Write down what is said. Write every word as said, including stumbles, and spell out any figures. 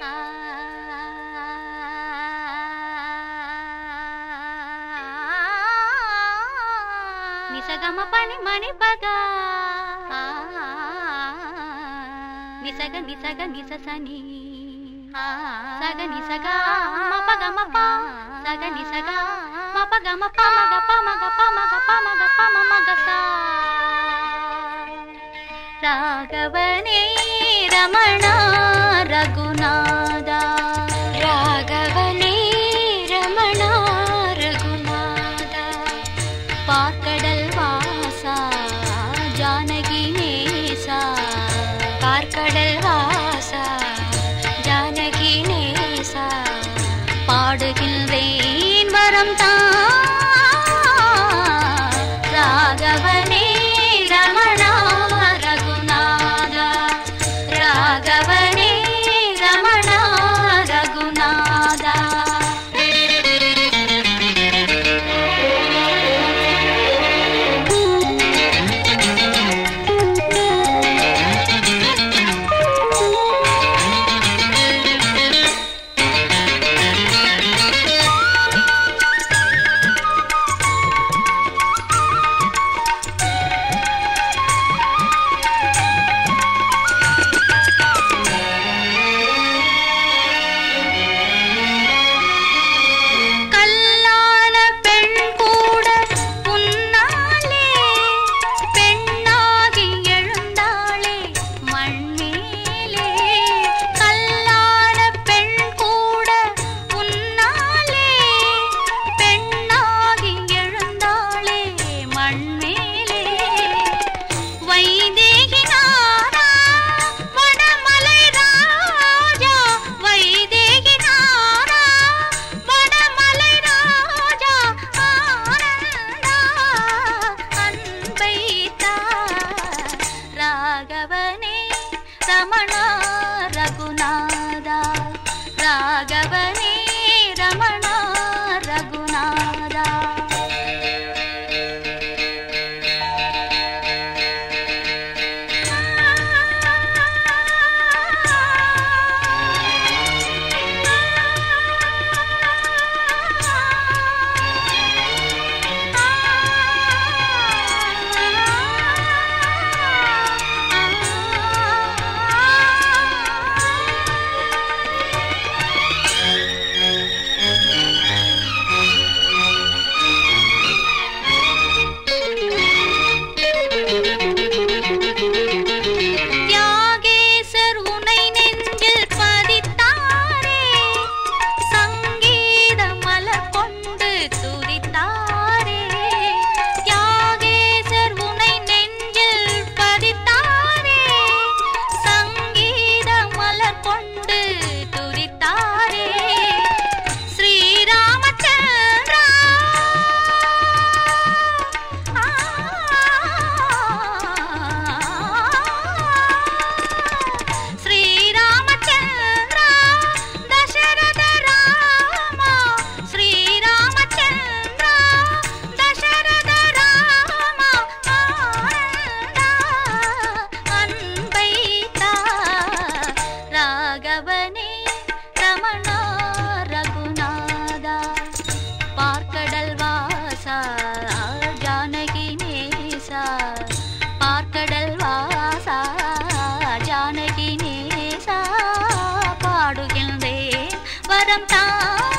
నిసగమ పని మణి పగా నిసగ నిసగ నిససని సగ నిసగ మపగ మప సగ నిసగ మపగ మప మగ ప మగ ప మగ ప మగ ప మగ సా రాఘవనే రమణ రఘునాథ ராகவனே ரமண ரகுநாத பார்க்கடல் வாசா ஜானகி நேசா பார்க்கடல் வாசா ஜானகி நேசா பாடுகின்றேன் வரம் தான் ராகவனே ரமண ரகுநாத ராகவனே ரமண ரகுநாத ராகவனே ரமண ரகுநாத ராகவனே ரமண ரகுநாத ராகவனே ரமண ரகுநாத பார்க்கடல் வாசா ஜானகி நேசா பார்க்கடல் வாசா ஜானகி நேசா பாடுகின்றேன் வரம் தான்